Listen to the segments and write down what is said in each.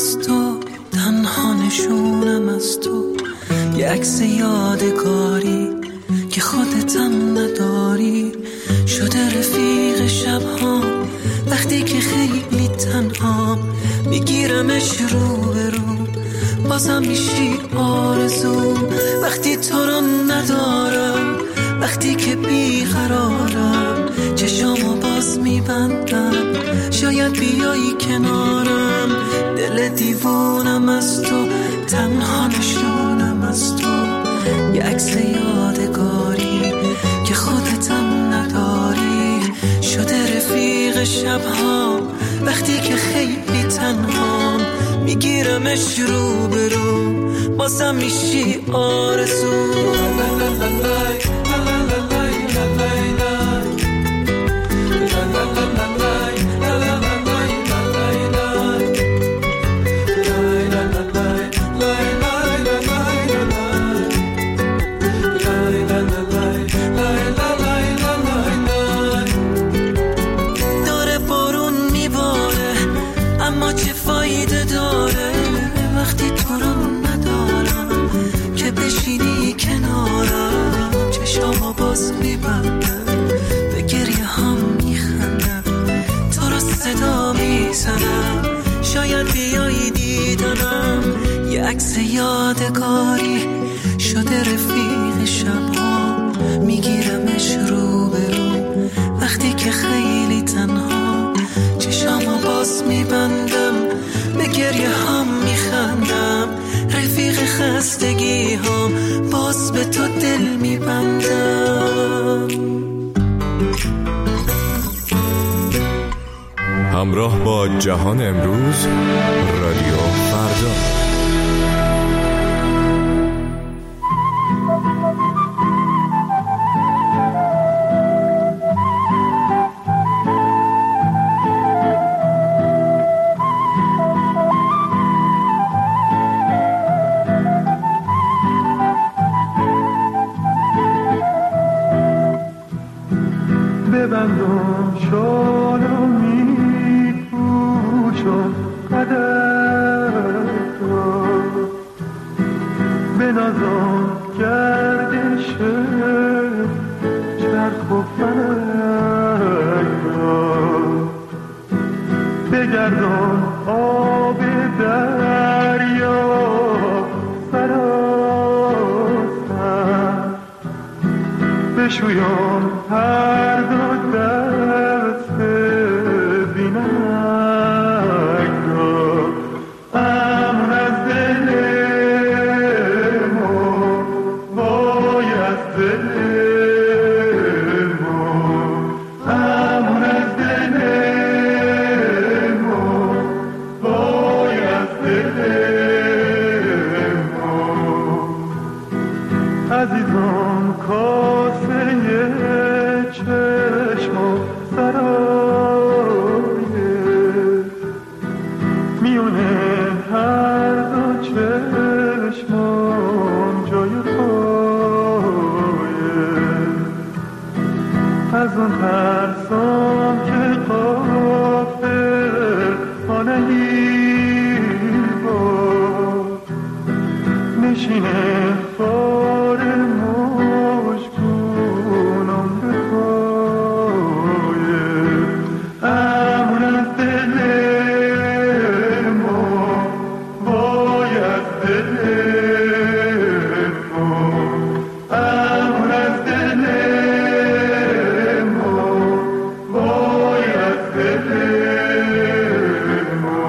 از تو، تنها نشونم از تو، یه عکس یادگاری که خودتم نداری، شده رفیق شبها وقتی که خیلی تنها، میگیرمش رو به رو، بازم میشی آرزو وقتی تو رو ندارم، وقتی که بیقرارم چشامو باز میبندم، شاید بیایی کنارم، دل دیوونم از تو، تنها نشونم از تو، یه عکس یادگاری که خودتم نداری، شده رفیق شبها وقتی که خیلی تنهام، میگیرمش رو به رو، بازم میشی آرزو. داره بارون میباره اما چه فایده داره وقتی تو رو ندارم، که بشینی کنارم چشامو باز میبندم، به گریه هم میخندم، تو رو صدا میزنم، شاید بیایی دیدنم، یه عکس یادگاری شده رفیق شبها، میگیرمش رو به رو وقتی که خیلی تنها، چشامو باز میبندم، به گریه هم میخندم، رفیق خستگی هم باز به تو دل میبندم. همراه با جهان امروز، رادیو فردا. ببندم شالو میپوشم قدر تو، بنازم گردش چرخ و فلک را، بگردم آب دریا سراسر، بشویم هر دو دست بینک را، امن از دل ما وای از دل ما، امن از دل ما وای از دل ما، عزیزان کاسه چشم و سرایه، میونه هر دو چشمان جای پایه، از اون ترسام که غافل آنهی با نشینه بار مشکونم به پایه، امون از دل ما وای از دل ما، امون از دل ما وای از دل ما.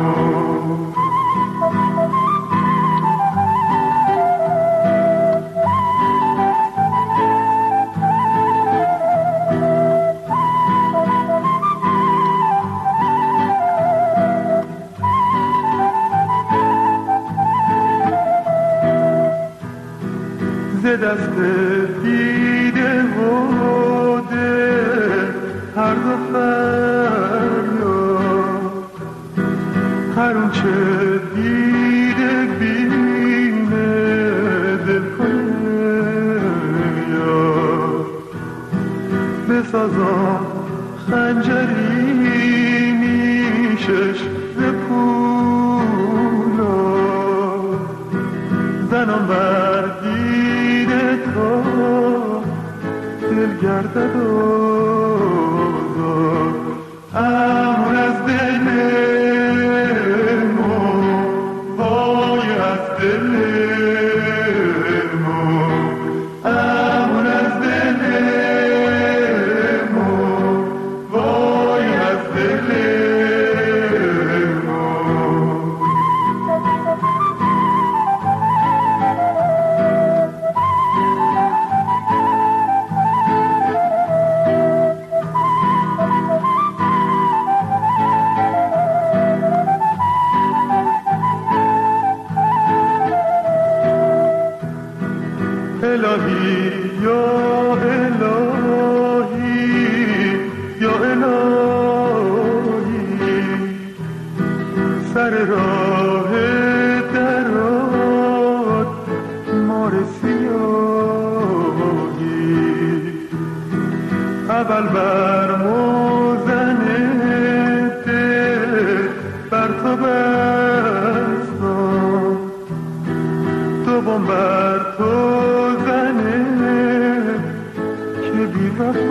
دست دیده و دل هر دو فریاد، هر اون چه دیده بینه دل کنه یاد، بسازم خنجری میشش ز پول سر راه درات مار سیاهی اول بر موزنه دل بر تو بستم دوم بر تو زنه که بی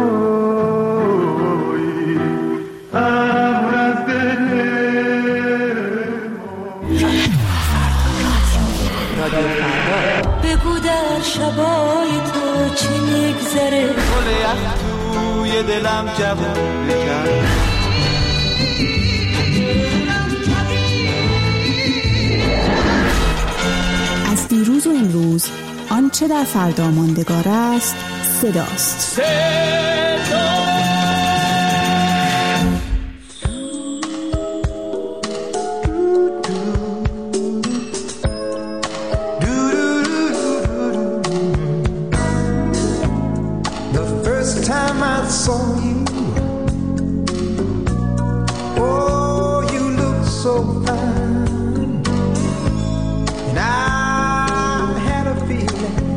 وفایی امر از دل بگو در شبای تو چی میگذره گل یخ توی دلم جوون بکرد از دیروز و امروز آنچه در فردا ماندگار است صداست. Saw you, oh, you look so fine, and I had a feeling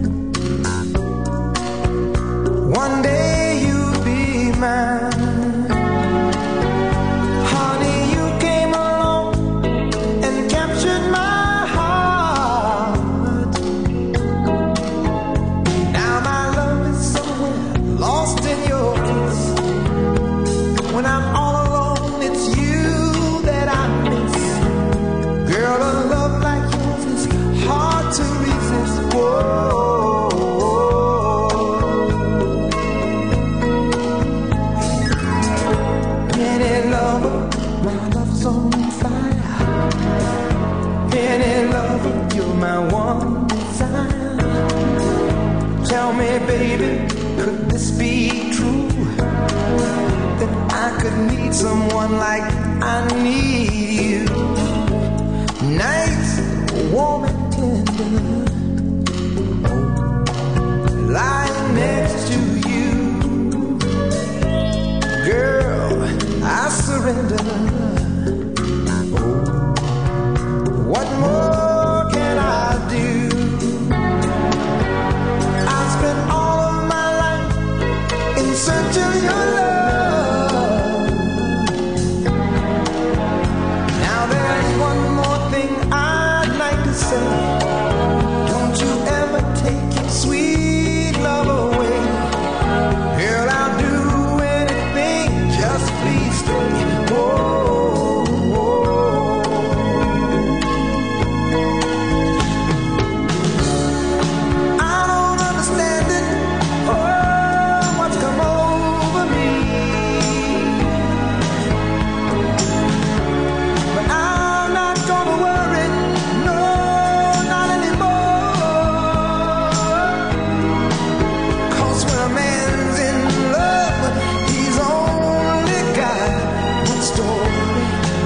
one day you'd be mine. Honey, you came along and captured my heart. Now my love is somewhere lost in your kiss. When I'm all alone, it's you that I miss. Girl, a love like yours is hard to resist. Whoa. Any lover, my love's on fire. Any lover, you're my one desire. Tell me, baby, could this be true? That I could need someone like I need you. Nights warm and tender, lying next to you. Girl, I surrender. What more can I do? I spent all of my life in search of your love. Now there's one more thing I'd like to say. Don't you ever take your sweet love away. Girl, I'll do anything, just please stay. Whoa, whoa. I don't understand it. Oh, what's come over me? But I'm not gonna worry, no, not anymore. 'Cause when a man's in love, he's only got one story.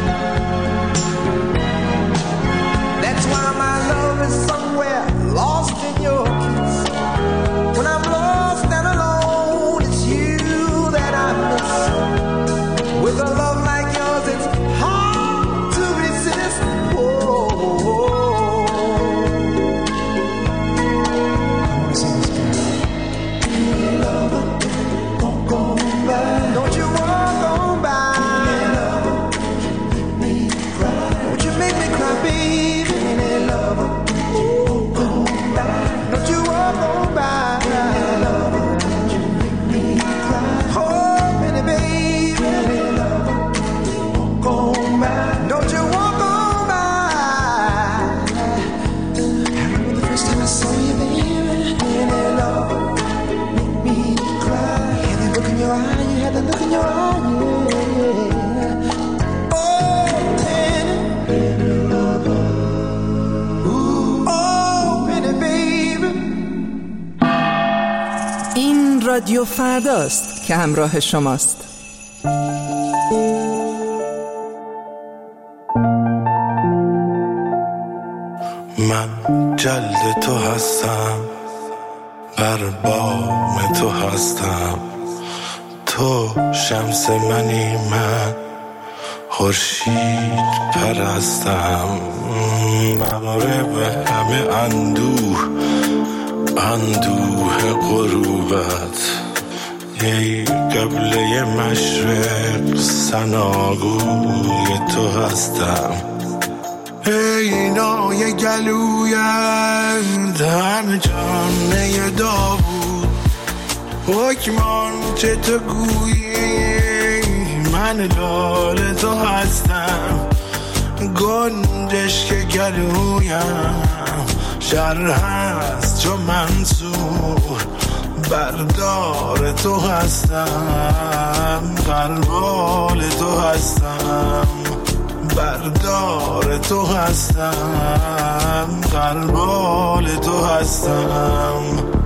That's why my love is somewhere lost in your kiss. When I'm lost and alone, it's you that I miss. With a love like yours, it's hard to resist. Whoa. I wanna see this girl. Lover, don't go by. Don't you walk on by. Won't you make me cry, baby? Lover, don't go by. Don't you walk on by. Oh, pretty baby. Walk on by. Don't you walk on by. I remember the first time I saw you, baby. Lover, make me cry. You had that look in your eye. You had that look in your eye. Yeah. Oh, pretty lover. Ooh, oh, pretty baby. این رادیو فرداست که همراه شماست. من جلد تو هستم، بر بام تو هستم، تو شمس منی، من خورشید پرستم، مغرب همه اندوه غروبت. ای قبله مشرق ثناگوی تو هستم، ای نای گلویت همه جانه داوود. حکمان چه تو گویی من لال تو هستم، گنجش که گلویم شر هست چو منصور. بردار تو هستم، غربال تو هستم، بردار تو هستم، غربال تو هستم.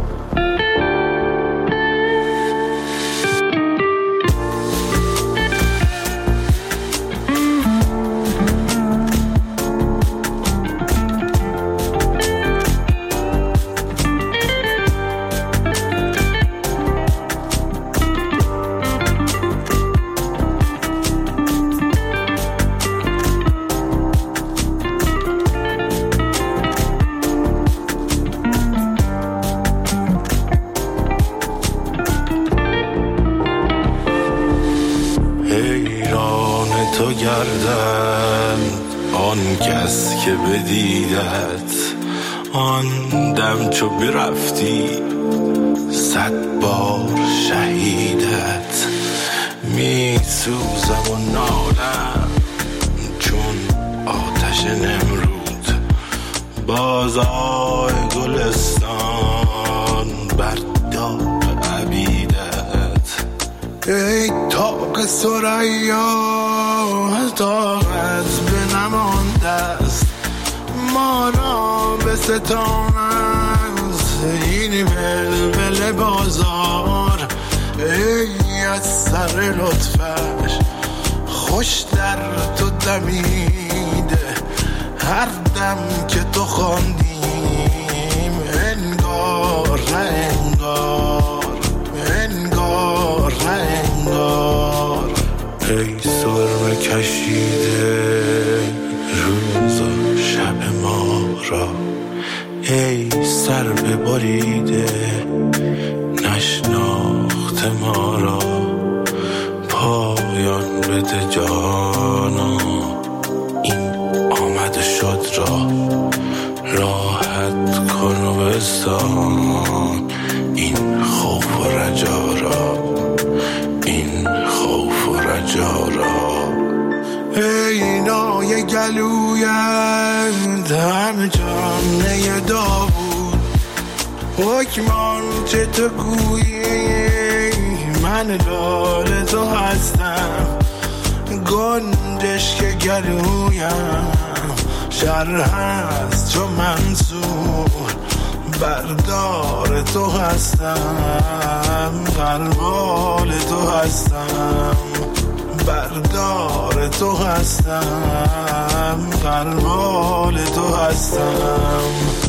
تو گردن آن کس که بدیدت، آن دم چو برفتی 100 بار شهیدت. می سوزم و نالم چون آتش نمرود، بازای گلستان بر داغ عبیدت. ای طاق ثریا طاقت به نمانده است، ما را به ستان است این بلبل بازار. ای از سر لطفش خوش در تو دمیده، هر دم که تو خواندیم انگار نه انگار، انگار نه انگار. ای سرمه کشیده روز و شب ما را، ای سر ببریده نشناخت ما را. پایان بده جانا این آمد شد را، راحت کن و بستان این خوف و رجا را، این خوف و رجا را. ای نای گلویت همه جانه داوود، حکمان چه تو گویی من لال تو هستم، گنجش که گلویم شر هست چو منصور. بردار تو هستم، غربال تو هستم، بردار تو هستم، غربال تو هستم.